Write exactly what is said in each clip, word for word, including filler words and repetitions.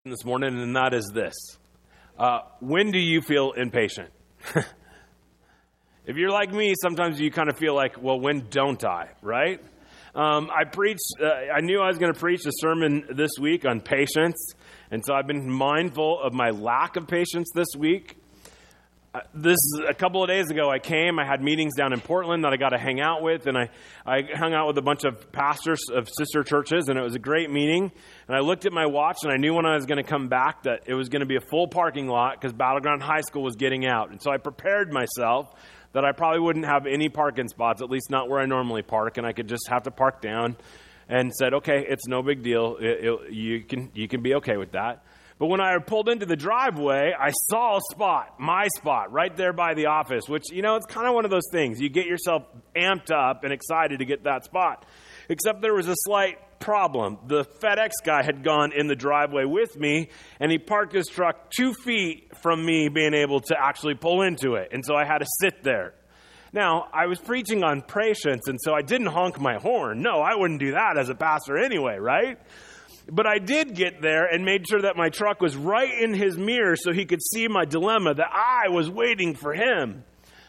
This morning, and that is this. Uh, when do you feel impatient? If you're like me, sometimes you kind of feel like, well, when don't I, right? Um, I preached, uh, I knew I was going to preach a sermon this week on patience, and so I've been mindful of my lack of patience this week. Uh, this a couple of days ago, I came, I had meetings down in Portland that I got to hang out with, and I, I hung out with a bunch of pastors of sister churches, and it was a great meeting. And I looked at my watch, and I knew when I was going to come back that it was going to be a full parking lot because Battleground High School was getting out. And so I prepared myself that I probably wouldn't have any parking spots, at least not where I normally park, and I could just have to park down, and said, okay, it's no big deal. It, it, you can you can be okay with that. But when I pulled into the driveway, I saw a spot, my spot, right there by the office, which, you know, it's kind of one of those things. You get yourself amped up and excited to get that spot. Except there was a slight problem. The FedEx guy had gone in the driveway with me, and he parked his truck two feet from me being able to actually pull into it. And so I had to sit there. Now, I was preaching on patience, and so I didn't honk my horn. No, I wouldn't do that as a pastor anyway, right? But I did get there and made sure that my truck was right in his mirror so he could see my dilemma, that I was waiting for him.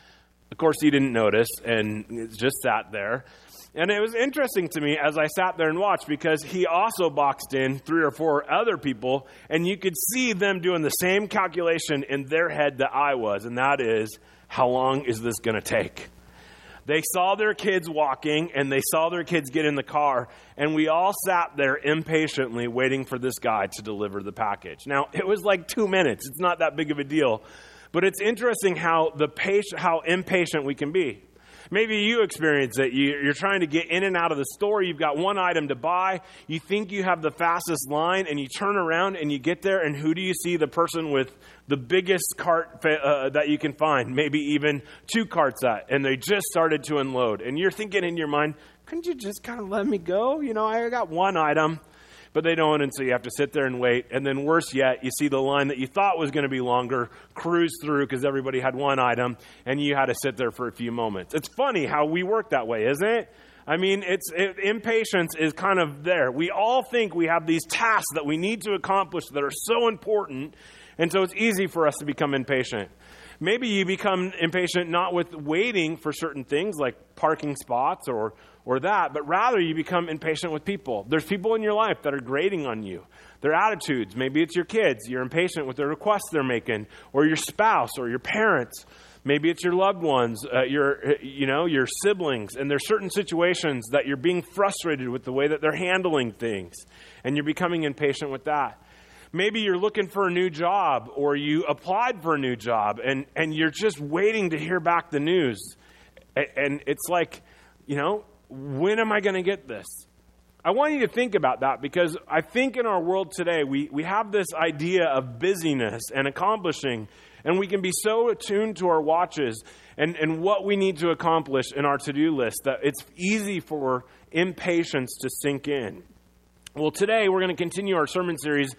Of course, he didn't notice and just sat there. And it was interesting to me as I sat there and watched because he also boxed in three or four other people, and you could see them doing the same calculation in their head that I was, and that is, how long is this going to take? They saw their kids walking, and they saw their kids get in the car, and we all sat there impatiently waiting for this guy to deliver the package. Now, it was like two minutes. It's not that big of a deal. But it's interesting how the patient, how impatient we can be. Maybe you experience it. You're trying to get in and out of the store. You've got one item to buy. You think you have the fastest line, and you turn around and you get there, and who do you see? The person with the biggest cart uh, that you can find, maybe even two carts at, and they just started to unload. And you're thinking in your mind, couldn't you just kind of let me go? You know, I got one item. But they don't, and so you have to sit there and wait. And then worse yet, you see the line that you thought was going to be longer cruise through because everybody had one item, and you had to sit there for a few moments. It's funny how we work that way, isn't it? I mean, it's it, impatience is kind of there. We all think we have these tasks that we need to accomplish that are so important, and so it's easy for us to become impatient. Maybe you become impatient not with waiting for certain things like parking spots or or that, but rather you become impatient with people. There's people in your life that are grating on you. Their attitudes, maybe it's your kids. You're impatient with the requests they're making, or your spouse or your parents. Maybe it's your loved ones, uh, your you know, your siblings, and there's certain situations that you're being frustrated with the way that they're handling things, and you're becoming impatient with that. Maybe you're looking for a new job, or you applied for a new job, and, and you're just waiting to hear back the news. And, and it's like, you know, when am I going to get this? I want you to think about that because I think in our world today, we, we have this idea of busyness and accomplishing, and we can be so attuned to our watches and, and what we need to accomplish in our to-do list that it's easy for impatience to sink in. Well, today we're going to continue our sermon series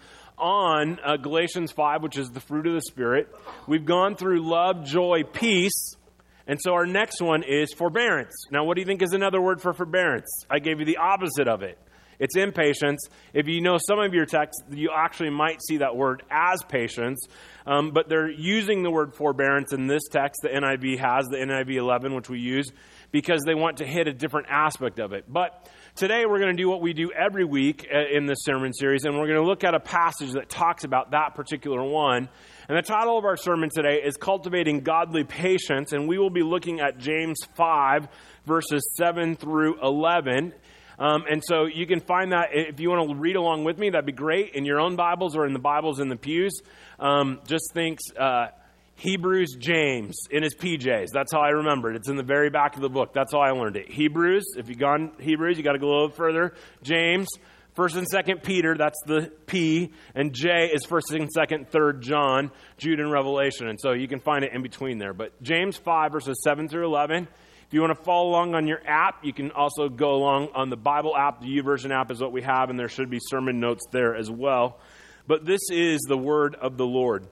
on uh, Galatians five, which is the fruit of the Spirit. We've gone through love, joy, peace, and so our next one is forbearance. Now, what do you think is another word for forbearance? I gave you the opposite of it. It's impatience. If you know some of your texts, you actually might see that word as patience, um, but they're using the word forbearance in this text. The N I V has, the N I V eleven, which we use, because they want to hit a different aspect of it. But today we're going to do what we do every week in this sermon series, and we're going to look at a passage that talks about that particular one. And the title of our sermon today is Cultivating Godly Patience, and we will be looking at James five, verses seven through eleven. Um, and so you can find that, if you want to read along with me, that'd be great, in your own Bibles or in the Bibles in the pews. Um, just think uh, Hebrews, James, in his P Js. That's how I remembered. It's in the very back of the book. That's how I learned it. Hebrews, if you've gone Hebrews, you got to go a little further. James, First and Second Peter, that's the P, and J is First and Second, Third John, Jude, and Revelation. And so you can find it in between there. But James five, verses seven through eleven. If you want to follow along on your app, you can also go along on the Bible app. The YouVersion app is what we have, and there should be sermon notes there as well. But this is the word of the Lord.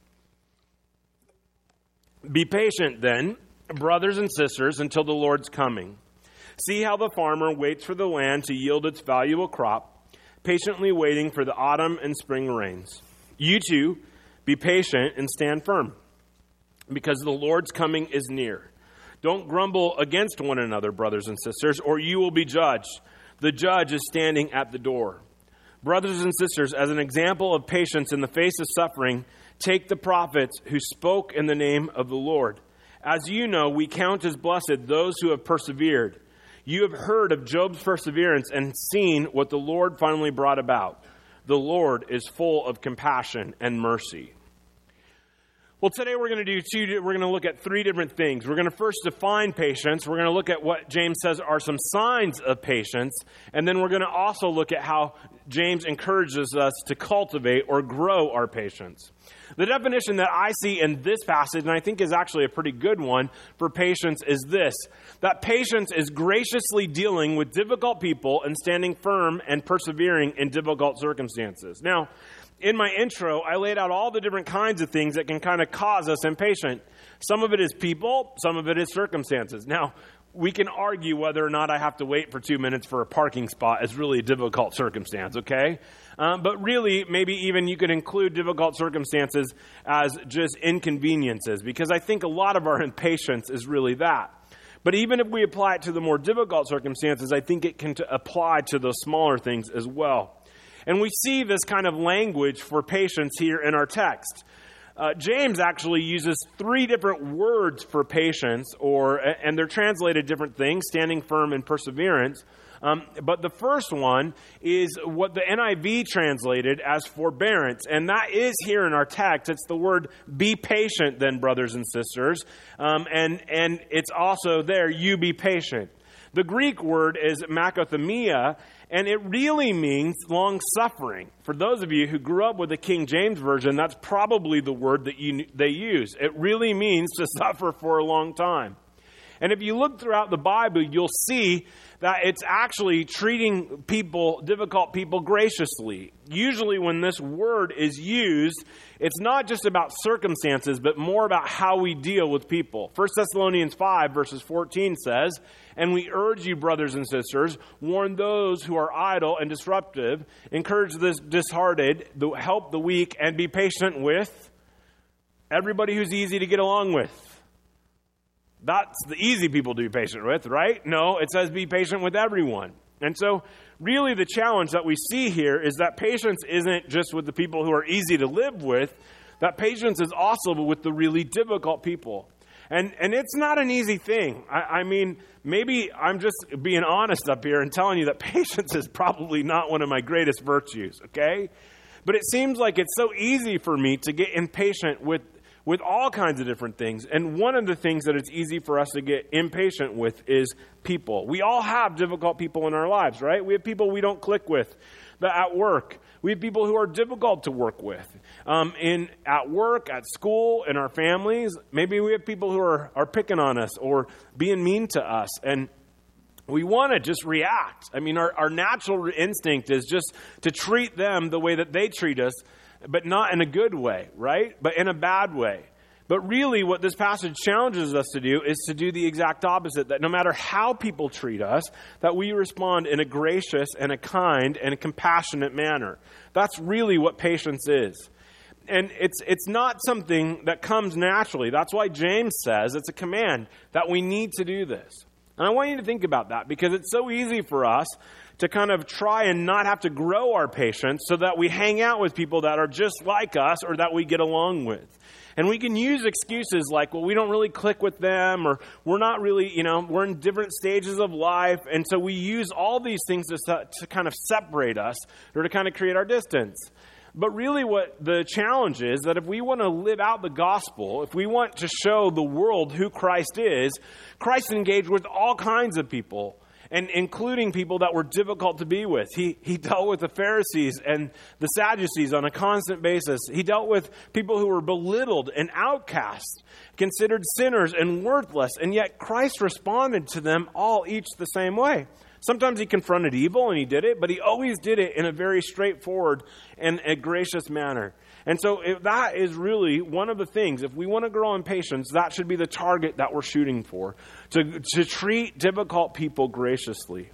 Be patient then, brothers and sisters, until the Lord's coming. See how the farmer waits for the land to yield its valuable crop, patiently waiting for the autumn and spring rains. You too, be patient and stand firm, because the Lord's coming is near. Don't grumble against one another, brothers and sisters, or you will be judged. The judge is standing at the door. Brothers and sisters, as an example of patience in the face of suffering, take the prophets who spoke in the name of the Lord. As you know, we count as blessed those who have persevered. You have heard of Job's perseverance and seen what the Lord finally brought about. The Lord is full of compassion and mercy. Well, today we're going to do two, we're going to look at three different things. We're going to first define patience. We're going to look at what James says are some signs of patience. And then we're going to also look at how James encourages us to cultivate or grow our patience. The definition that I see in this passage, and I think is actually a pretty good one for patience, is this: that patience is graciously dealing with difficult people and standing firm and persevering in difficult circumstances. Now, in my intro, I laid out all the different kinds of things that can kind of cause us impatient. Some of it is people, some of it is circumstances. Now, we can argue whether or not I have to wait for two minutes for a parking spot is really a difficult circumstance, okay? Um, but really, maybe even you could include difficult circumstances as just inconveniences, because I think a lot of our impatience is really that. But even if we apply it to the more difficult circumstances, I think it can t- apply to those smaller things as well. And we see this kind of language for patience here in our text. Uh, James actually uses three different words for patience, or and they're translated different things, standing firm and perseverance. Um, but the first one is what the N I V translated as forbearance. And that is here in our text. It's the word be patient then, brothers and sisters. Um, and, and it's also there, you be patient. The Greek word is makothemia, and it really means long-suffering. For those of you who grew up with the King James Version, that's probably the word that you, they use. It really means to suffer for a long time. And if you look throughout the Bible, you'll see that it's actually treating people, difficult people, graciously. Usually when this word is used, it's not just about circumstances, but more about how we deal with people. First Thessalonians five, verses fourteen says, "And we urge you, brothers and sisters, warn those who are idle and disruptive, encourage the disheartened, help the weak, and be patient with everybody who's easy to get along with." That's the easy people to be patient with, right? No, it says be patient with everyone. And so really the challenge that we see here is that patience isn't just with the people who are easy to live with. That patience is also with the really difficult people. And and it's not an easy thing. I, I mean, maybe I'm just being honest up here and telling you that patience is probably not one of my greatest virtues, okay? But it seems like it's so easy for me to get impatient with with all kinds of different things. And one of the things that it's easy for us to get impatient with is people. We all have difficult people in our lives, right? We have people we don't click with at work. We have people who are difficult to work with um, in at work, at school, in our families. Maybe we have people who are, are picking on us or being mean to us. And we want to just react. I mean, our, our natural instinct is just to treat them the way that they treat us, but not in a good way, right? But in a bad way. But really what this passage challenges us to do is to do the exact opposite, that no matter how people treat us, that we respond in a gracious and a kind and a compassionate manner. That's really what patience is. And it's it's not something that comes naturally. That's why James says it's a command that we need to do this. And I want you to think about that, because it's so easy for us to kind of try and not have to grow our patience so that we hang out with people that are just like us or that we get along with. And we can use excuses like, well, we don't really click with them, or we're not really, you know, we're in different stages of life. And so we use all these things to, to kind of separate us or to kind of create our distance. But really what the challenge is, that if we want to live out the gospel, if we want to show the world who Christ is, Christ engaged with all kinds of people, and including people that were difficult to be with. He he dealt with the Pharisees and the Sadducees on a constant basis. He dealt with people who were belittled and outcast, considered sinners and worthless, and yet Christ responded to them all each the same way. Sometimes he confronted evil, and he did it, but he always did it in a very straightforward and a gracious manner. And so if that is really one of the things, if we want to grow in patience, that should be the target that we're shooting for, to, to treat difficult people graciously.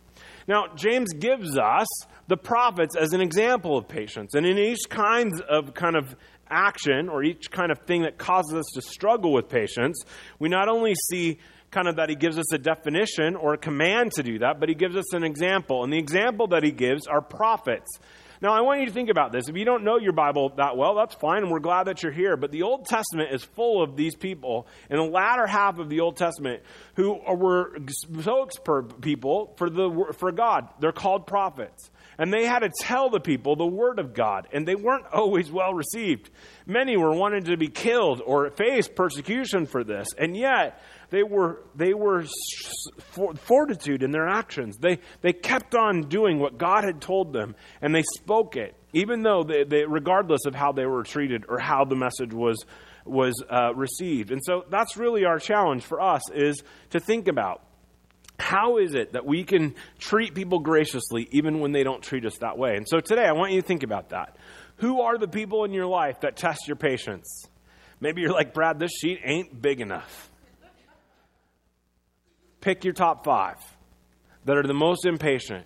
Now, James gives us the prophets as an example of patience. And in each kind of kind of action or each kind of thing that causes us to struggle with patience, we not only see kind of that he gives us a definition or a command to do that, but he gives us an example. And the example that he gives are prophets. Now, I want you to think about this. If you don't know your Bible that well, that's fine, and we're glad that you're here. But the Old Testament is full of these people in the latter half of the Old Testament who were spokespeople people for the for God. They're called prophets. And they had to tell the people the word of God, and they weren't always well received. Many were wanted to be killed or face persecution for this, and yet they were they were fortitude in their actions. They they kept on doing what God had told them, and they spoke it, even though they, they regardless of how they were treated or how the message was was uh, received. And so that's really our challenge for us, is to think about, how is it that we can treat people graciously even when they don't treat us that way? And so today I want you to think about that. Who are the people in your life that test your patience? Maybe you're like, Brad, this sheet ain't big enough. Pick your top five that are the most impatient.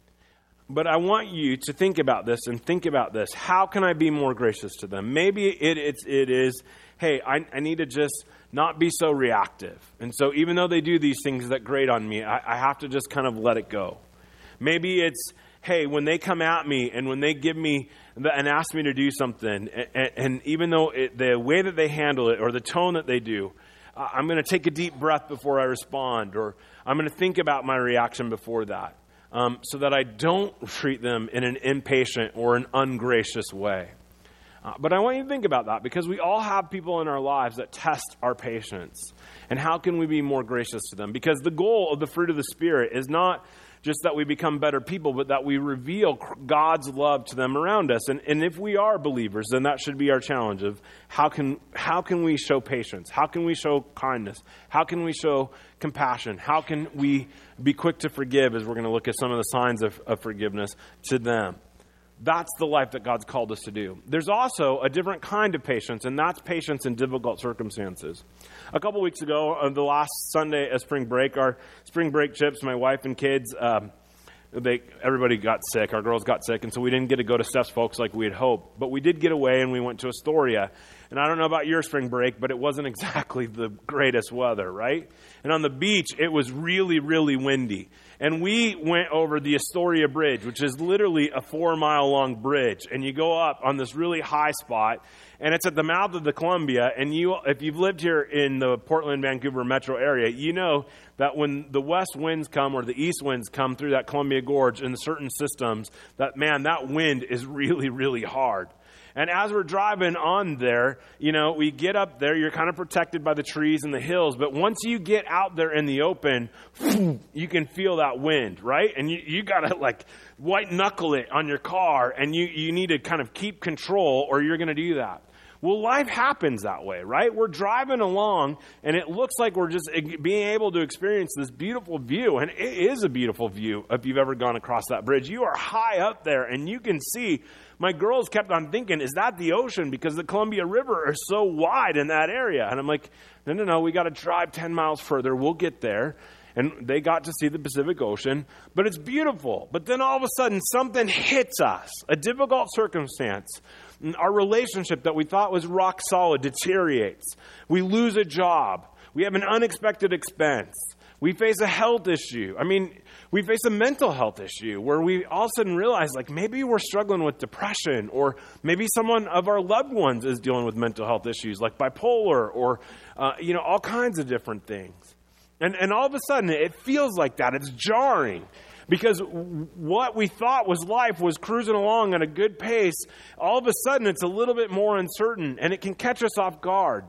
But I want you to think about this and think about this. How can I be more gracious to them? Maybe it, it's, it is, hey, I, I need to just not be so reactive. And so even though they do these things that grate on me, I, I have to just kind of let it go. Maybe it's, hey, when they come at me and when they give me the, and ask me to do something, and, and even though it, the way that they handle it or the tone that they do, uh, I'm going to take a deep breath before I respond, or I'm going to think about my reaction before that, um, so that I don't treat them in an impatient or an ungracious way. Uh, but I want you to think about that, because we all have people in our lives that test our patience. And how can we be more gracious to them? Because the goal of the fruit of the Spirit is not just that we become better people, but that we reveal God's love to them around us. And, and if we are believers, then that should be our challenge of how can how can we show patience? How can we show kindness? How can we show compassion? How can we be quick to forgive, as we're going to look at some of the signs of, of forgiveness to them? That's the life that God's called us to do. There's also a different kind of patience, and that's patience in difficult circumstances. A couple weeks ago, on the last Sunday of spring break, our spring break trips, my wife and kids, um, they everybody got sick. Our girls got sick, and so we didn't get to go to Steph's folks like we had hoped. But we did get away, and we went to Astoria. And I don't know about your spring break, but it wasn't exactly the greatest weather, right? And on the beach, it was really, really windy. And we went over the Astoria Bridge, which is literally a four-mile-long bridge. And you go up on this really high spot, and it's at the mouth of the Columbia. And you, if you've lived here in the Portland, Vancouver metro area, you know that when the west winds come or the east winds come through that Columbia Gorge in certain systems, that, man, that wind is really, really hard. And as we're driving on there, you know, we get up there, you're kind of protected by the trees and the hills, but once you get out there in the open, you can feel that wind, right? And you, you got to like white knuckle it on your car, and you, you need to kind of keep control, or you're going to do that. Well, life happens that way, right? We're driving along, and it looks like we're just being able to experience this beautiful view, and it is a beautiful view if you've ever gone across that bridge. You are high up there, and you can see. My girls kept on thinking, is that the ocean? Because the Columbia River is so wide in that area. And I'm like, no, no, no, we got to drive ten miles further. We'll get there. And they got to see the Pacific Ocean. But it's beautiful. But then all of a sudden, something hits us, a difficult circumstance. Our relationship that we thought was rock solid deteriorates. We lose a job. We have an unexpected expense. We face a health issue. I mean, we face a mental health issue where we all of a sudden realize, like, maybe we're struggling with depression, or maybe someone of our loved ones is dealing with mental health issues like bipolar, or, uh, you know, all kinds of different things. And, and all of a sudden, it feels like that. It's jarring. Because what we thought was life was cruising along at a good pace. All of a sudden, it's a little bit more uncertain, and it can catch us off guard.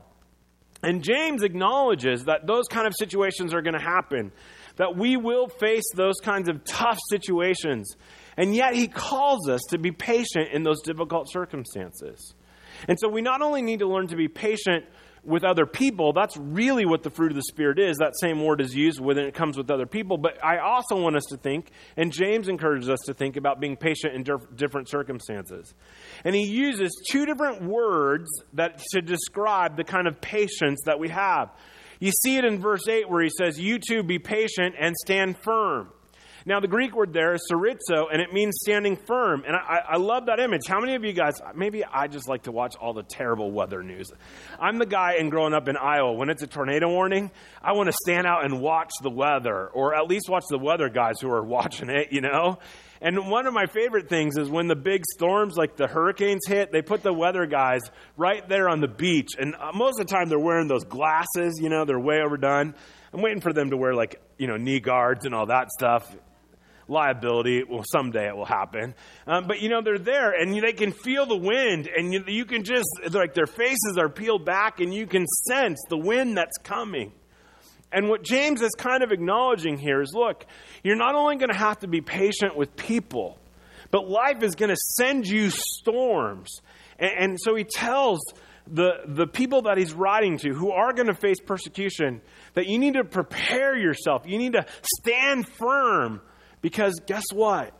And James acknowledges that those kind of situations are going to happen, that we will face those kinds of tough situations. And yet he calls us to be patient in those difficult circumstances. And so we not only need to learn to be patient with other people, that's really what the fruit of the Spirit is. That same word is used when it comes with other people. But I also want us to think, and James encourages us to think about being patient in diff- different circumstances. And he uses two different words that to describe the kind of patience that we have. You see it in verse eight where he says, you too be patient and stand firm. Now, the Greek word there is sorizo, and it means standing firm. And I, I love that image. How many of you guys, maybe I just like to watch all the terrible weather news. I'm the guy in growing up in Iowa, when it's a tornado warning, I want to stand out and watch the weather, or at least watch the weather guys who are watching it, you know? And one of my favorite things is when the big storms, like the hurricanes hit, they put the weather guys right there on the beach. And most of the time they're wearing those glasses, you know, they're way overdone. I'm waiting for them to wear, like, you know, knee guards and all that stuff. Liability, well, someday it will happen. Um, but, you know, they're there, and they can feel the wind, and you, you can just, like, their faces are peeled back, and you can sense the wind that's coming. And what James is kind of acknowledging here is, look, you're not only going to have to be patient with people, but life is going to send you storms. And, and so he tells the, the people that he's writing to, who are going to face persecution, that you need to prepare yourself. You need to stand firm. Because guess what?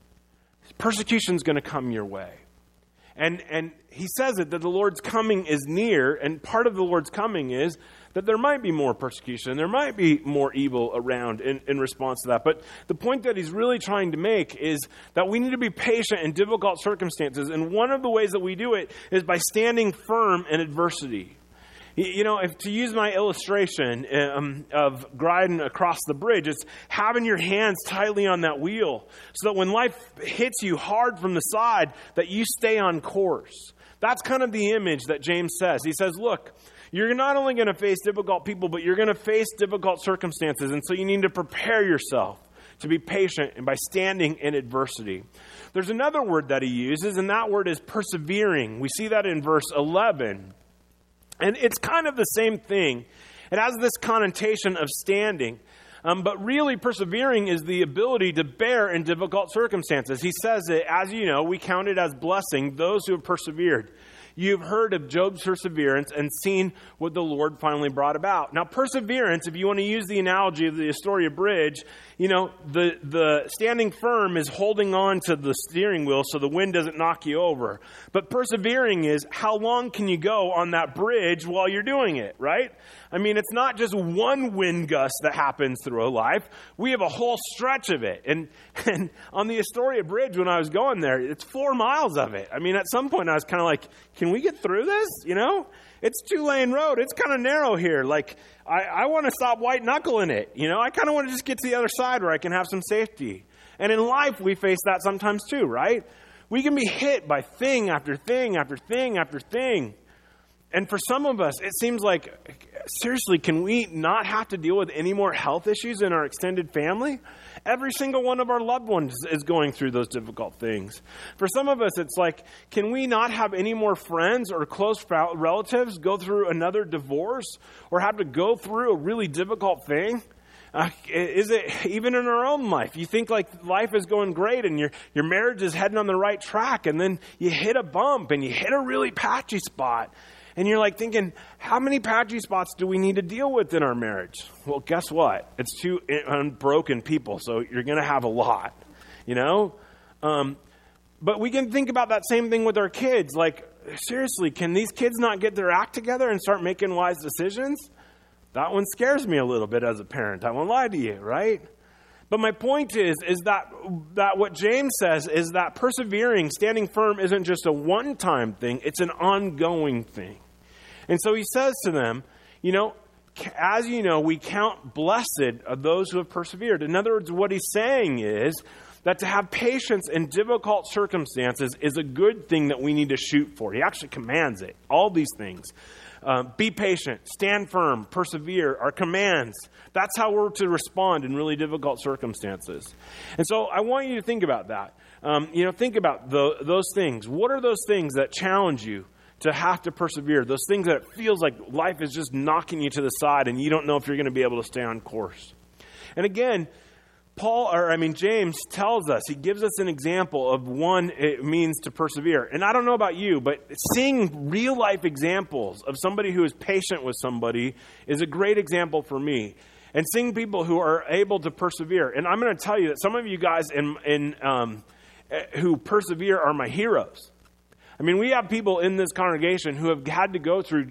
Persecution is going to come your way. And and he says it, that the Lord's coming is near. And part of the Lord's coming is that there might be more persecution. There might be more evil around in, in response to that. But the point that he's really trying to make is that we need to be patient in difficult circumstances. And one of the ways that we do it is by standing firm in adversity. You know, if to use my illustration um, of gliding across the bridge, it's having your hands tightly on that wheel so that when life hits you hard from the side, that you stay on course. That's kind of the image that James says. He says, look, you're not only going to face difficult people, but you're going to face difficult circumstances. And so you need to prepare yourself to be patient and by standing in adversity. There's another word that he uses, and that word is persevering. We see that in verse eleven. And it's kind of the same thing. It has this connotation of standing. Um, but really, persevering is the ability to bear in difficult circumstances. He says it, as you know, we count it as blessing those who have persevered. You've heard of Job's perseverance and seen what the Lord finally brought about. Now, perseverance, if you want to use the analogy of the Astoria Bridge, you know, the, the standing firm is holding on to the steering wheel so the wind doesn't knock you over. But persevering is how long can you go on that bridge while you're doing it, right? I mean, it's not just one wind gust that happens through a life. We have a whole stretch of it. And, and on the Astoria Bridge, when I was going there, it's four miles of it. I mean, at some point I was kind of like, can we get through this? You know, it's two lane road. It's kind of narrow here. Like, I, I want to stop white knuckling it. You know, I kind of want to just get to the other side where I can have some safety. And in life, we face that sometimes too, right? We can be hit by thing after thing after thing after thing. And for some of us, it seems like, seriously, can we not have to deal with any more health issues in our extended family? Every single one of our loved ones is going through those difficult things. For some of us, it's like, can we not have any more friends or close relatives go through another divorce or have to go through a really difficult thing? Uh, is it even in our own life? You think like life is going great and your your marriage is heading on the right track, and then you hit a bump and you hit a really patchy spot. And you're like thinking, how many patchy spots do we need to deal with in our marriage? Well, guess what? It's two unbroken people, so you're going to have a lot, you know? Um, but we can think about that same thing with our kids. Like, seriously, can these kids not get their act together and start making wise decisions? That one scares me a little bit as a parent. I won't lie to you, right? But my point is, is that, that what James says is that persevering, standing firm, isn't just a one-time thing. It's an ongoing thing. And so he says to them, you know, as you know, we count blessed of those who have persevered. In other words, what he's saying is that to have patience in difficult circumstances is a good thing that we need to shoot for. He actually commands it. All these things. Uh, be patient, stand firm, persevere are commands. That's how we're to respond in really difficult circumstances. And so I want you to think about that. Um, you know, think about the, those things. What are those things that challenge you to have to persevere? Those things that it feels like life is just knocking you to the side and you don't know if you're going to be able to stay on course. And again, Paul, or I mean, James tells us, he gives us an example of one it means to persevere. And I don't know about you, but seeing real life examples of somebody who is patient with somebody is a great example for me. And seeing people who are able to persevere. And I'm going to tell you that some of you guys in, in um, who persevere are my heroes. I mean, we have people in this congregation who have had to go through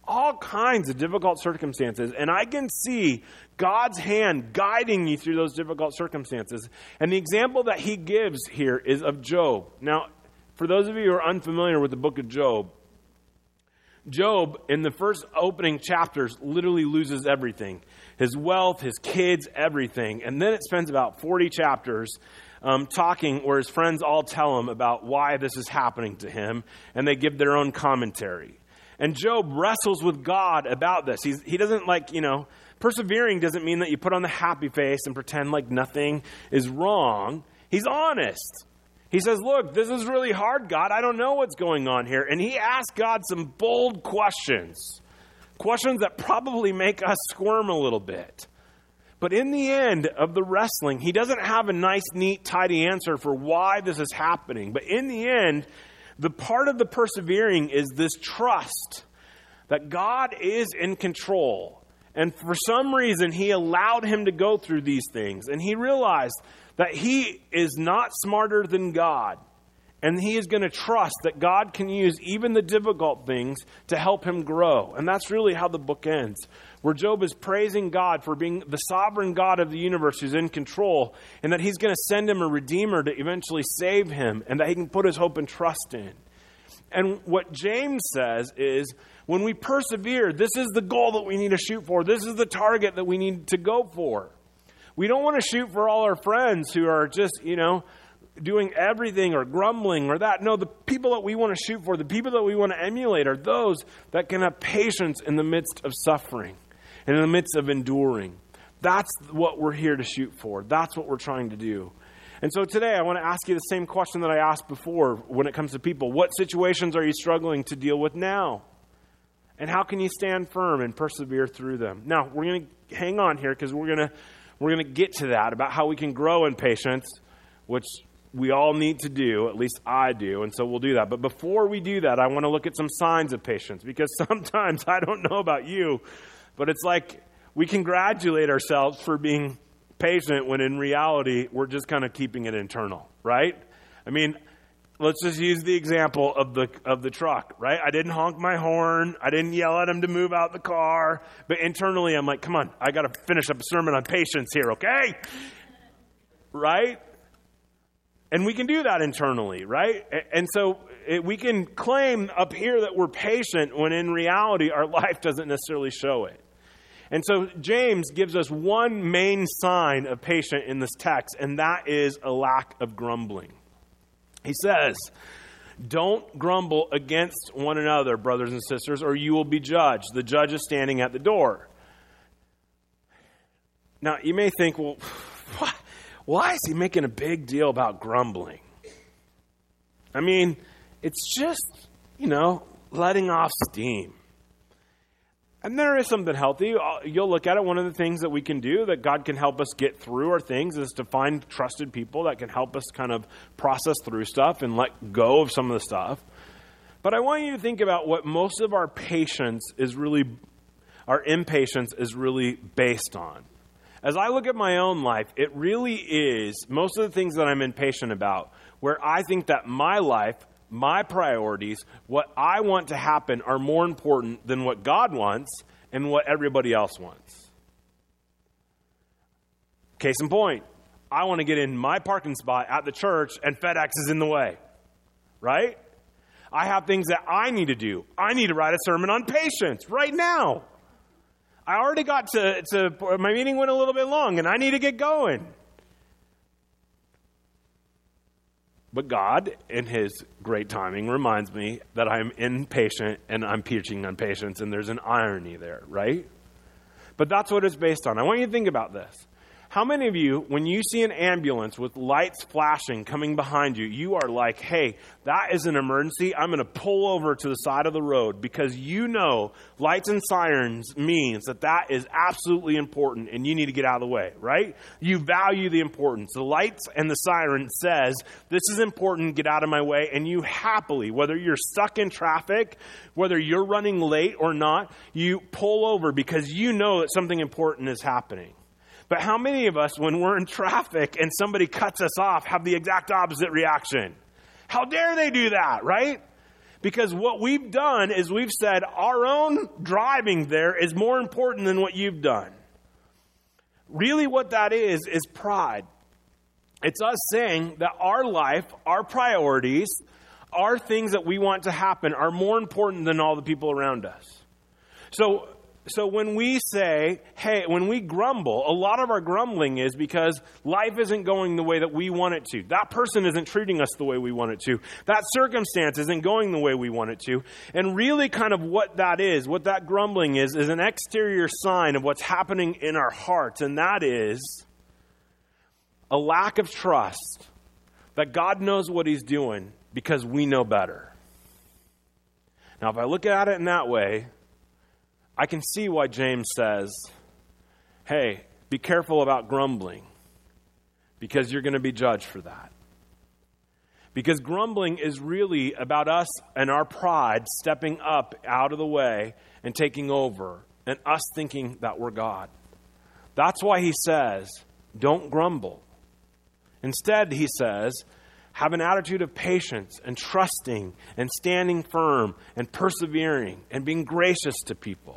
all kinds of difficult circumstances, and I can see God's hand guiding you through those difficult circumstances. And the example that he gives here is of Job. Now, for those of you who are unfamiliar with the book of Job, Job, in the first opening chapters, literally loses everything. His wealth, his kids, everything. And then it spends about forty chapters um, talking where his friends all tell him about why this is happening to him, and they give their own commentary. And Job wrestles with God about this. He's, he doesn't like, you know, persevering doesn't mean that you put on the happy face and pretend like nothing is wrong. He's honest. He says, look, this is really hard, God. I don't know what's going on here. And he asks God some bold questions, questions that probably make us squirm a little bit. But in the end of the wrestling, he doesn't have a nice, neat, tidy answer for why this is happening. But in the end, the part of the persevering is this trust that God is in control. And for some reason, he allowed him to go through these things. And he realized that he is not smarter than God. And he is going to trust that God can use even the difficult things to help him grow. And that's really how the book ends, where Job is praising God for being the sovereign God of the universe who's in control, and that he's going to send him a redeemer to eventually save him, and that he can put his hope and trust in. And what James says is, when we persevere, this is the goal that we need to shoot for. This is the target that we need to go for. We don't want to shoot for all our friends who are just, you know, doing everything or grumbling or that. No, the people that we want to shoot for, the people that we want to emulate are those that can have patience in the midst of suffering and in the midst of enduring. That's what we're here to shoot for. That's what we're trying to do. And so today I want to ask you the same question that I asked before when it comes to people. What situations are you struggling to deal with now? And how can you stand firm and persevere through them? Now, we're going to hang on here because we're going to we're going to get to that about how we can grow in patience, which we all need to do, at least I do, and so we'll do that. But before we do that, I want to look at some signs of patience, because sometimes, I don't know about you, but it's like we congratulate ourselves for being patient when in reality, we're just kind of keeping it internal, right? I mean, let's just use the example of the of the truck, right? I didn't honk my horn. I didn't yell at him to move out the car. But internally, I'm like, come on, I got to finish up a sermon on patience here, okay? Right? And we can do that internally, right? And so it, we can claim up here that we're patient when in reality, our life doesn't necessarily show it. And so James gives us one main sign of patience in this text, and that is a lack of grumbling. He says, don't grumble against one another, brothers and sisters, or you will be judged. The judge is standing at the door. Now, you may think, well, why is he making a big deal about grumbling? I mean, it's just, you know, letting off steam. And there is something healthy. You'll look at it. One of the things that we can do that God can help us get through our things is to find trusted people that can help us kind of process through stuff and let go of some of the stuff. But I want you to think about what most of our patience is really, our impatience is really based on. As I look at my own life, it really is most of the things that I'm impatient about, where I think that my life, my priorities, what I want to happen are more important than what God wants and what everybody else wants. Case in point, I want to get in my parking spot at the church and FedEx is in the way, right? I have things that I need to do. I need to write a sermon on patience right now. I already got to, to my meeting went a little bit long and I need to get going. But God, in his great timing, reminds me that I'm impatient and I'm preaching on patience, and there's an irony there, right? But that's what it's based on. I want you to think about this. How many of you, when you see an ambulance with lights flashing coming behind you, you are like, hey, that is an emergency. I'm going to pull over to the side of the road, because you know lights and sirens means that that is absolutely important and you need to get out of the way, right? You value the importance. The lights and the siren says, this is important, get out of my way. And you happily, whether you're stuck in traffic, whether you're running late or not, you pull over because you know that something important is happening. But how many of us, when we're in traffic and somebody cuts us off, have the exact opposite reaction? How dare they do that, right? Because what we've done is we've said our own driving there is more important than what you've done. Really what that is, is pride. It's us saying that our life, our priorities, our things that we want to happen are more important than all the people around us. So, so when we say, hey, when we grumble, a lot of our grumbling is because life isn't going the way that we want it to. That person isn't treating us the way we want it to. That circumstance isn't going the way we want it to. And really kind of what that is, what that grumbling is, is an exterior sign of what's happening in our hearts. And that is a lack of trust that God knows what he's doing because we know better. Now, if I look at it in that way, I can see why James says, hey, be careful about grumbling because you're going to be judged for that. Because grumbling is really about us and our pride stepping up out of the way and taking over and us thinking that we're God. That's why he says, don't grumble. Instead, he says, have an attitude of patience and trusting and standing firm and persevering and being gracious to people.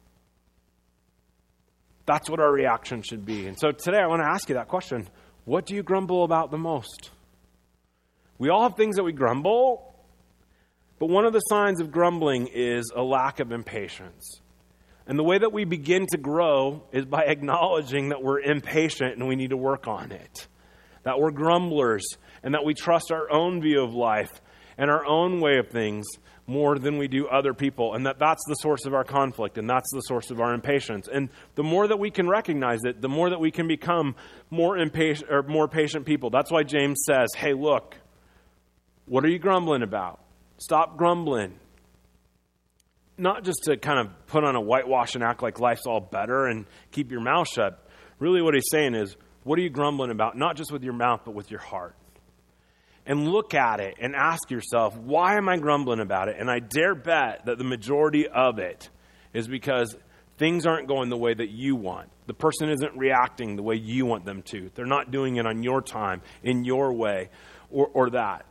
That's what our reaction should be. And so today I want to ask you that question. What do you grumble about the most? We all have things that we grumble, but one of the signs of grumbling is a lack of impatience. And the way that we begin to grow is by acknowledging that we're impatient and we need to work on it. That we're grumblers and that we trust our own view of life and our own way of things more than we do other people, and that that's the source of our conflict, and that's the source of our impatience. And the more that we can recognize it, the more that we can become more impatient or more patient people. That's why James says, hey, look, what are you grumbling about? Stop grumbling. Not just to kind of put on a whitewash and act like life's all better and keep your mouth shut. Really what he's saying is, what are you grumbling about? Not just with your mouth, but with your heart. And look at it and ask yourself, why am I grumbling about it? And I dare bet that the majority of it is because things aren't going the way that you want. The person isn't reacting the way you want them to. They're not doing it on your time, in your way, or, or that.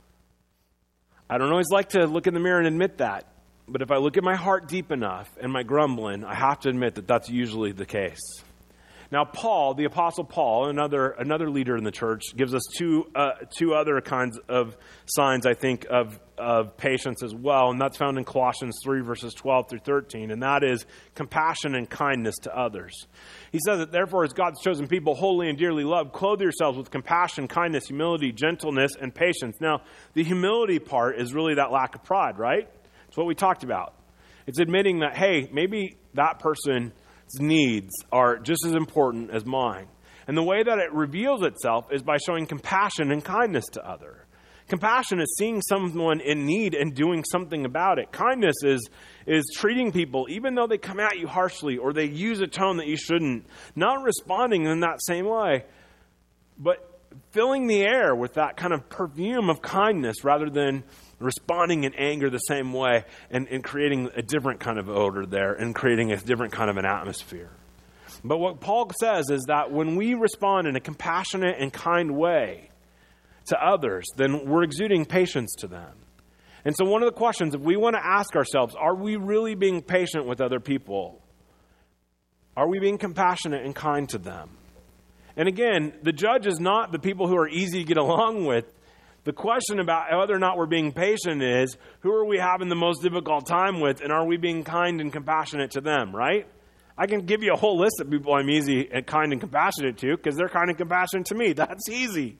I don't always like to look in the mirror and admit that. But if I look at my heart deep enough and my grumbling, I have to admit that that's usually the case. Now, Paul, the Apostle Paul, another another leader in the church, gives us two uh, two other kinds of signs, I think, of, of patience as well. And that's found in Colossians three, verses twelve through thirteen. And that is compassion and kindness to others. He says that, therefore, as God's chosen people, holy and dearly loved, clothe yourselves with compassion, kindness, humility, gentleness, and patience. Now, the humility part is really that lack of pride, right? It's what we talked about. It's admitting that, hey, maybe that person needs are just as important as mine. And the way that it reveals itself is by showing compassion and kindness to others. Compassion is seeing someone in need and doing something about it. Kindness is, is treating people, even though they come at you harshly or they use a tone that you shouldn't, not responding in that same way, but filling the air with that kind of perfume of kindness rather than responding in anger the same way and, and creating a different kind of odor there and creating a different kind of an atmosphere. But what Paul says is that when we respond in a compassionate and kind way to others, then we're exuding patience to them. And so one of the questions, if we want to ask ourselves, are we really being patient with other people? Are we being compassionate and kind to them? And again, the judge is not the people who are easy to get along with. The question about whether or not we're being patient is, who are we having the most difficult time with, and are we being kind and compassionate to them, right? I can give you a whole list of people I'm easy and kind and compassionate to because they're kind and compassionate to me. That's easy.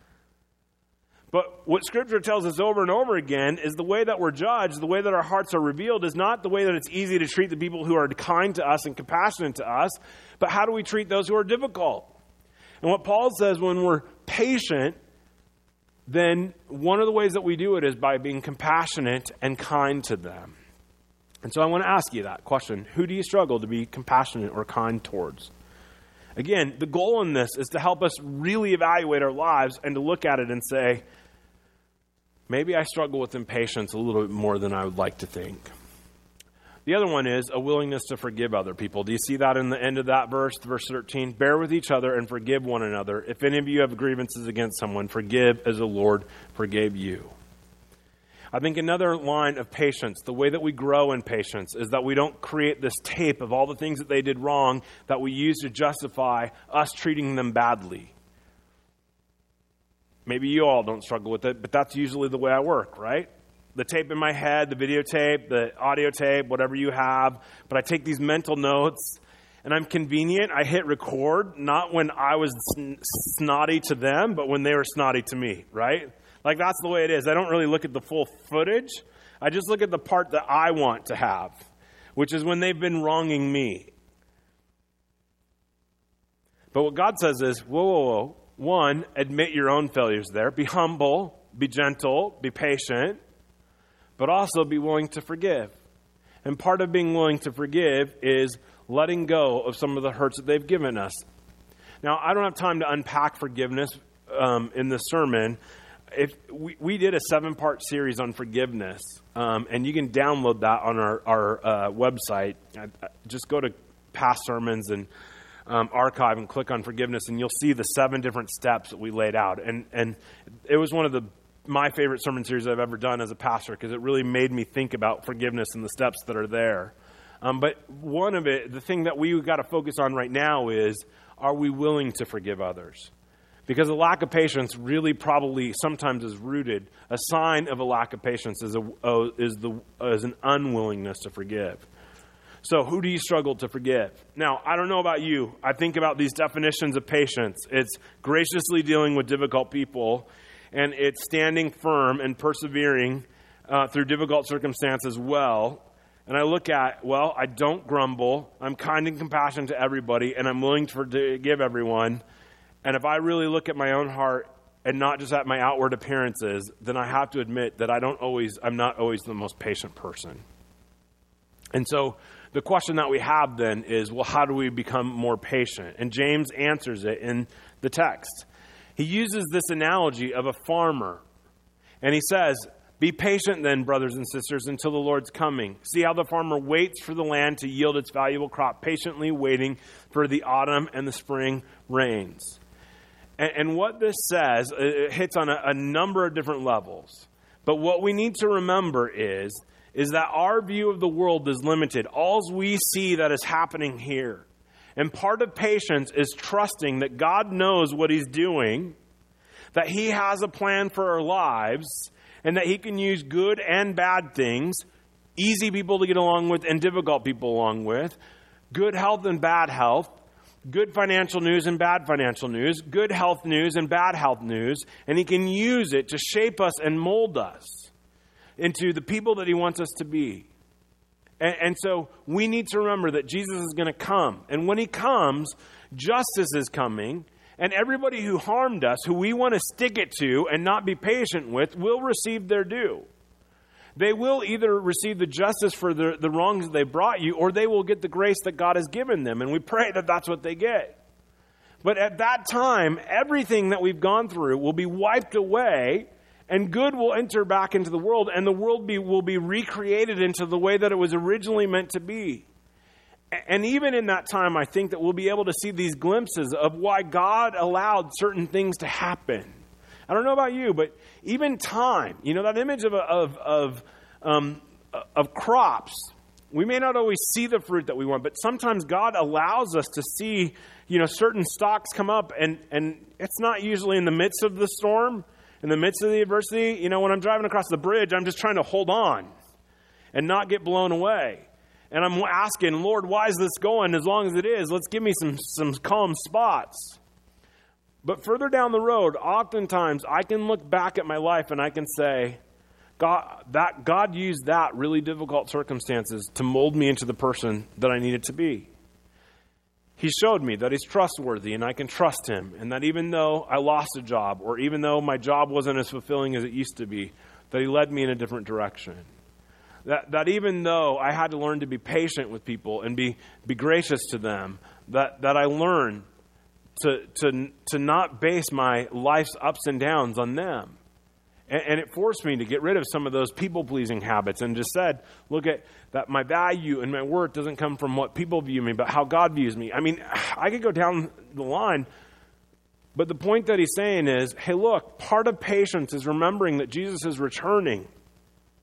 But what Scripture tells us over and over again is the way that we're judged, the way that our hearts are revealed is not the way that it's easy to treat the people who are kind to us and compassionate to us, but how do we treat those who are difficult? And what Paul says, when we're patient, then one of the ways that we do it is by being compassionate and kind to them. And so I want to ask you that question. Who do you struggle to be compassionate or kind towards? Again, the goal in this is to help us really evaluate our lives and to look at it and say, maybe I struggle with impatience a little bit more than I would like to think. The other one is a willingness to forgive other people. Do you see that in the end of that verse, verse thirteen? Bear with each other and forgive one another. If any of you have grievances against someone, forgive as the Lord forgave you. I think another line of patience, the way that we grow in patience, is that we don't create this tape of all the things that they did wrong that we use to justify us treating them badly. Maybe you all don't struggle with it, but that's usually the way I work, right? The tape in my head, the videotape, the audio tape, whatever you have. But I take these mental notes, and I'm convenient. I hit record, not when I was sn- snotty to them, but when they were snotty to me, right? Like, that's the way it is. I don't really look at the full footage. I just look at the part that I want to have, which is when they've been wronging me. But what God says is, whoa, whoa, whoa. One, admit your own failures there. Be humble, be gentle, be patient, but also be willing to forgive. And part of being willing to forgive is letting go of some of the hurts that they've given us. Now, I don't have time to unpack forgiveness um, in this sermon. If we, we did a seven-part series on forgiveness, um, and you can download that on our, our uh, website. I, I, just go to past sermons and um, archive and click on forgiveness, and you'll see the seven different steps that we laid out. And and it was one of the my favorite sermon series I've ever done as a pastor, because it really made me think about forgiveness and the steps that are there. Um, but one of it, the thing that we got to focus on right now is, are we willing to forgive others? Because a lack of patience really probably sometimes is rooted. A sign of a lack of patience is a uh, is the uh, is an unwillingness to forgive. So who do you struggle to forgive? Now, I don't know about you. I think about these definitions of patience. It's graciously dealing with difficult people, and it's standing firm and persevering uh, through difficult circumstances well. And I look at, well, I don't grumble. I'm kind and compassionate to everybody, and I'm willing to forgive everyone. And if I really look at my own heart and not just at my outward appearances, then I have to admit that I don't always, I'm not always the most patient person. And so the question that we have then is, well, how do we become more patient? And James answers it in the text. He uses this analogy of a farmer. And he says, be patient then, brothers and sisters, until the Lord's coming. See how the farmer waits for the land to yield its valuable crop, patiently waiting for the autumn and the spring rains. And, and what this says, it hits on a, a number of different levels. But what we need to remember is, is that our view of the world is limited. All we see that is happening here. And part of patience is trusting that God knows what he's doing, that he has a plan for our lives, and that he can use good and bad things, easy people to get along with and difficult people along with, good health and bad health, good financial news and bad financial news, good health news and bad health news, and he can use it to shape us and mold us into the people that he wants us to be. And, and so we need to remember that Jesus is going to come. And when he comes, justice is coming. And everybody who harmed us, who we want to stick it to and not be patient with, will receive their due. They will either receive the justice for the, the wrongs they brought you, or they will get the grace that God has given them. And we pray that that's what they get. But at that time, everything that we've gone through will be wiped away, and good will enter back into the world, and the world be, will be recreated into the way that it was originally meant to be. And even in that time, I think that we'll be able to see these glimpses of why God allowed certain things to happen. I don't know about you, but even time, you know, that image of of of um, of crops. We may not always see the fruit that we want, but sometimes God allows us to see, you know, certain stalks come up, and and it's not usually in the midst of the storm, in the midst of the adversity. You know, when I'm driving across the bridge, I'm just trying to hold on and not get blown away. And I'm asking, Lord, why is this going? As long as it is, let's give me some some calm spots. But further down the road, oftentimes I can look back at my life and I can say, God, that God used that really difficult circumstances to mold me into the person that I needed to be. He showed me that he's trustworthy and I can trust him, and that even though I lost a job, or even though my job wasn't as fulfilling as it used to be, that he led me in a different direction. That that even though I had to learn to be patient with people and be, be gracious to them, that, that I learned to to to not base my life's ups and downs on them. And, and it forced me to get rid of some of those people-pleasing habits and just said, look at that my value and my worth doesn't come from what people view me, but how God views me. I mean, I could go down the line, but the point that he's saying is, hey, look, part of patience is remembering that Jesus is returning.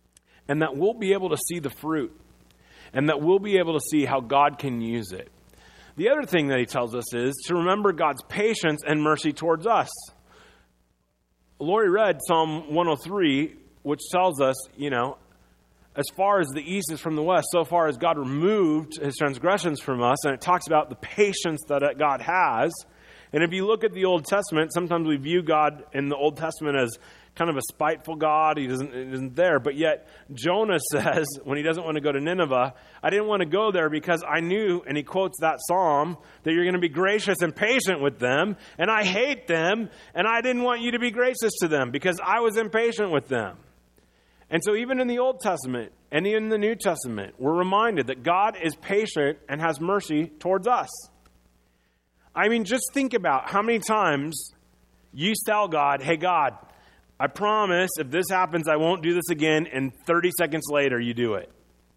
and that we'll be able to see the fruit, and that we'll be able to see how God can use it. The other thing that he tells us is to remember God's patience and mercy towards us. Lori read Psalm one oh three, which tells us, you know, as far as the east is from the west, so far as God removed his transgressions from us. And it talks about the patience that God has. And if you look at the Old Testament, sometimes we view God in the Old Testament as kind of a spiteful God. He doesn't, he isn't there. But yet Jonah says, when he doesn't want to go to Nineveh, I didn't want to go there because I knew, and he quotes that psalm, that you're going to be gracious and patient with them. And I hate them. And I didn't want you to be gracious to them because I was impatient with them. And so even in the Old Testament and in the New Testament, we're reminded that God is patient and has mercy towards us. I mean, just think about how many times you tell God, hey, God, I promise if this happens, I won't do this again. And thirty seconds later, you do it.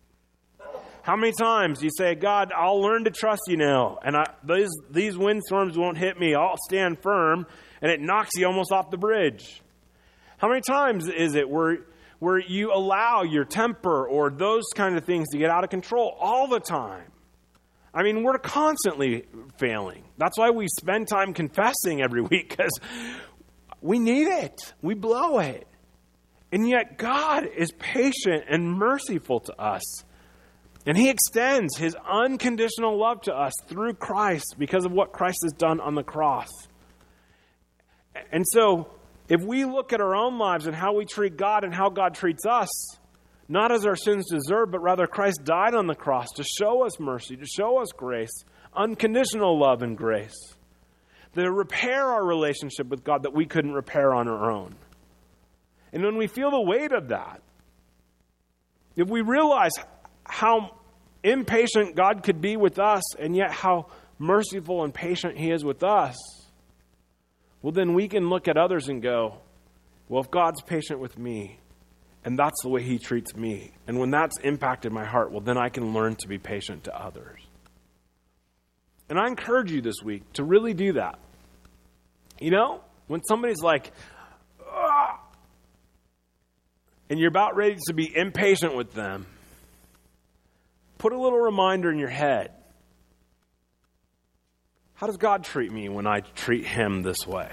How many times you say, God, I'll learn to trust you now. And I, these, these windstorms won't hit me. I'll stand firm. And it knocks you almost off the bridge. How many times is it where... where you allow your temper or those kind of things to get out of control all the time? I mean, we're constantly failing. That's why we spend time confessing every week, because we need it. We blow it. And yet God is patient and merciful to us. And he extends his unconditional love to us through Christ because of what Christ has done on the cross. And so, if we look at our own lives and how we treat God and how God treats us, not as our sins deserve, but rather Christ died on the cross to show us mercy, to show us grace, unconditional love and grace, to repair our relationship with God that we couldn't repair on our own. And when we feel the weight of that, if we realize how impatient God could be with us and yet how merciful and patient he is with us, well, then we can look at others and go, well, if God's patient with me, and that's the way he treats me, and when that's impacted my heart, well, then I can learn to be patient to others. And I encourage you this week to really do that. You know, when somebody's like, ah, and you're about ready to be impatient with them, put a little reminder in your head. How does God treat me when I treat him this way?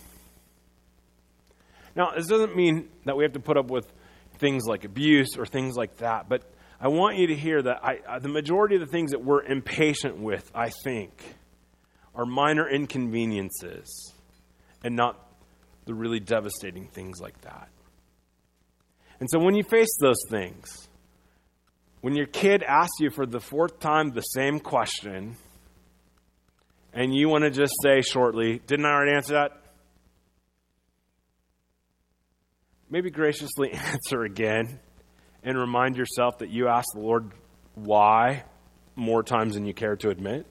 Now, this doesn't mean that we have to put up with things like abuse or things like that, but I want you to hear that I, I, the majority of the things that we're impatient with, I think, are minor inconveniences and not the really devastating things like that. And so when you face those things, when your kid asks you for the fourth time the same question, and you want to just say shortly, didn't I already answer that? Maybe graciously answer again and remind yourself that you asked the Lord why more times than you care to admit.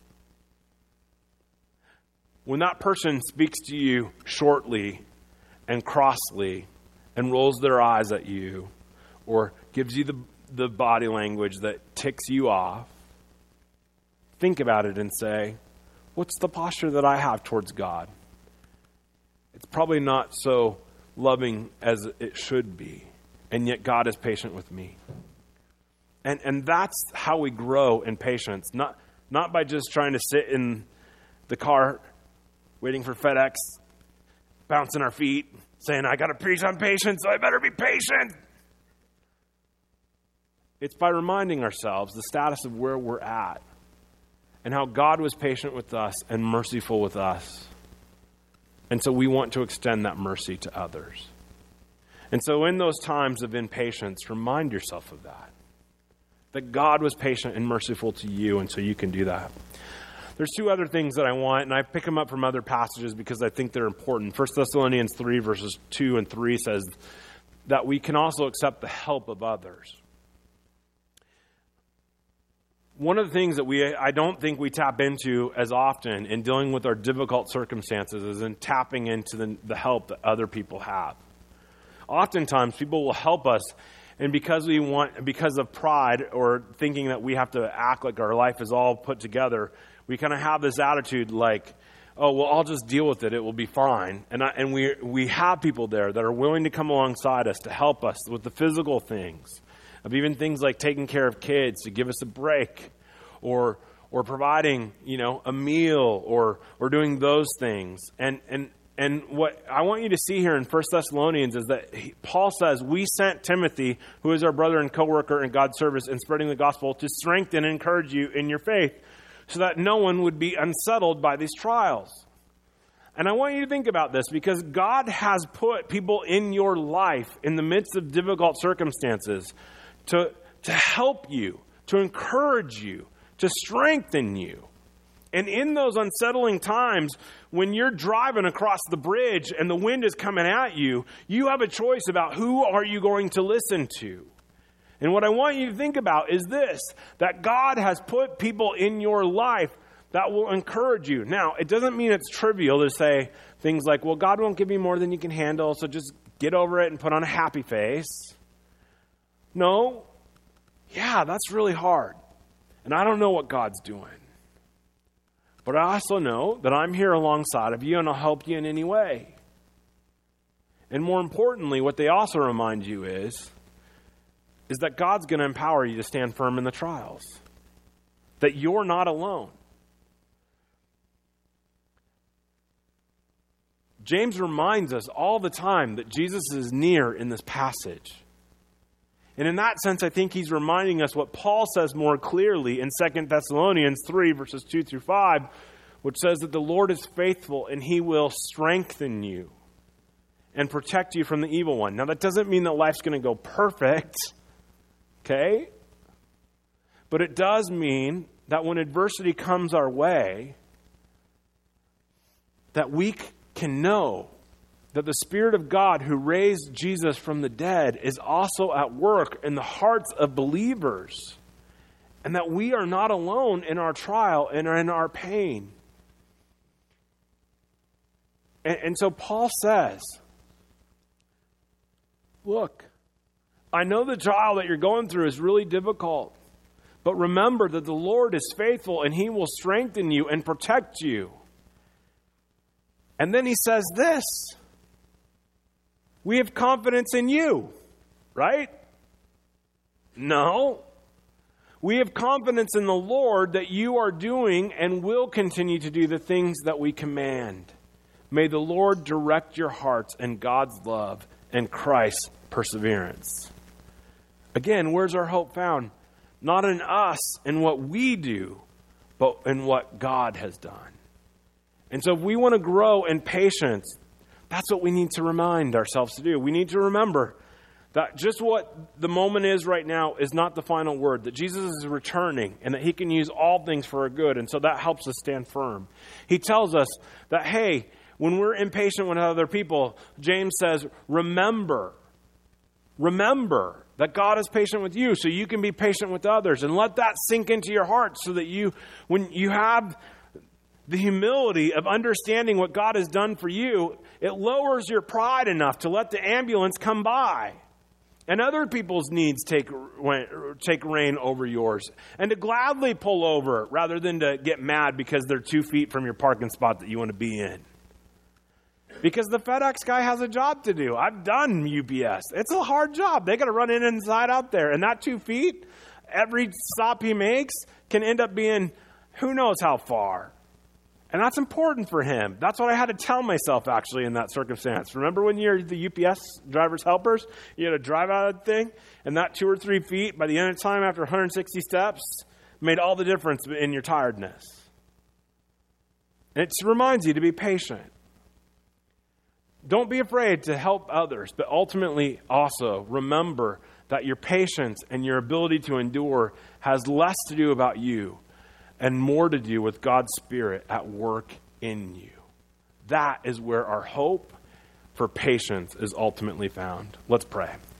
When that person speaks to you shortly and crossly and rolls their eyes at you or gives you the, the body language that ticks you off, think about it and say, what's the posture that I have towards God? It's probably not so loving as it should be, and yet God is patient with me. And and that's how we grow in patience, not not by just trying to sit in the car waiting for FedEx, bouncing our feet, saying, I got to preach on patience, so I better be patient. It's by reminding ourselves the status of where we're at and how God was patient with us and merciful with us. And so we want to extend that mercy to others. And so in those times of impatience, remind yourself of that. That God was patient and merciful to you, and so you can do that. There's two other things that I want, and I pick them up from other passages because I think they're important. First Thessalonians three, verses two and three says that we can also accept the help of others. One of the things that we I don't think we tap into as often in dealing with our difficult circumstances is in tapping into the, the help that other people have. Oftentimes, people will help us, and because we want, because of pride or thinking that we have to act like our life is all put together, we kind of have this attitude like, oh, well, I'll just deal with it. It will be fine. And I, and we we have people there that are willing to come alongside us to help us with the physical things, of even things like taking care of kids, to give us a break, or or providing, you know, a meal, or or doing those things. And and and what I want you to see here in First Thessalonians is that he, Paul says, we sent Timothy, who is our brother and co-worker in God's service in spreading the gospel, to strengthen and encourage you in your faith, so that no one would be unsettled by these trials. And I want you to think about this, because God has put people in your life in the midst of difficult circumstances to, to help you, to encourage you, to strengthen you. And in those unsettling times, when you're driving across the bridge and the wind is coming at you, you have a choice about who are you going to listen to. And what I want you to think about is this, that God has put people in your life that will encourage you. Now, it doesn't mean it's trivial to say things like, well, God won't give you more than you can handle, so just get over it and put on a happy face. No. Yeah, that's really hard. And I don't know what God's doing. But I also know that I'm here alongside of you and I'll help you in any way. And more importantly, what they also remind you is, is that God's going to empower you to stand firm in the trials. That you're not alone. James reminds us all the time that Jesus is near in this passage. And in that sense, I think he's reminding us what Paul says more clearly in Second Thessalonians three, verses two through five, which says that the Lord is faithful and he will strengthen you and protect you from the evil one. Now, that doesn't mean that life's going to go perfect, okay? But it does mean that when adversity comes our way, that we can know that the Spirit of God who raised Jesus from the dead is also at work in the hearts of believers, and that we are not alone in our trial and in our pain. And, and so Paul says, look, I know the trial that you're going through is really difficult, but remember that the Lord is faithful and he will strengthen you and protect you. And then he says this, we have confidence in you, right? No. We have confidence in the Lord that you are doing and will continue to do the things that we command. May the Lord direct your hearts in God's love and Christ's perseverance. Again, where's our hope found? Not in us and what we do, but in what God has done. And so if we want to grow in patience, that's what we need to remind ourselves to do. We need to remember that just what the moment is right now is not the final word, that Jesus is returning and that he can use all things for our good. And so that helps us stand firm. He tells us that, hey, when we're impatient with other people, James says, remember, remember that God is patient with you so you can be patient with others. And let that sink into your heart so that you, when you have the humility of understanding what God has done for you, it lowers your pride enough to let the ambulance come by and other people's needs take, take reign over yours, and to gladly pull over rather than to get mad because they're two feet from your parking spot that you want to be in. Because the FedEx guy has a job to do. I've done U P S. It's a hard job. They got to run in inside out there. And that two feet, every stop he makes can end up being who knows how far. And that's important for him. That's what I had to tell myself, actually, in that circumstance. Remember when you're the U P S driver's helpers? You had to drive out of that thing, and that two or three feet, by the end of time, after one hundred sixty steps, made all the difference in your tiredness. And it reminds you to be patient. Don't be afraid to help others, but ultimately also remember that your patience and your ability to endure has less to do about you and more to do with God's Spirit at work in you. That is where our hope for patience is ultimately found. Let's pray.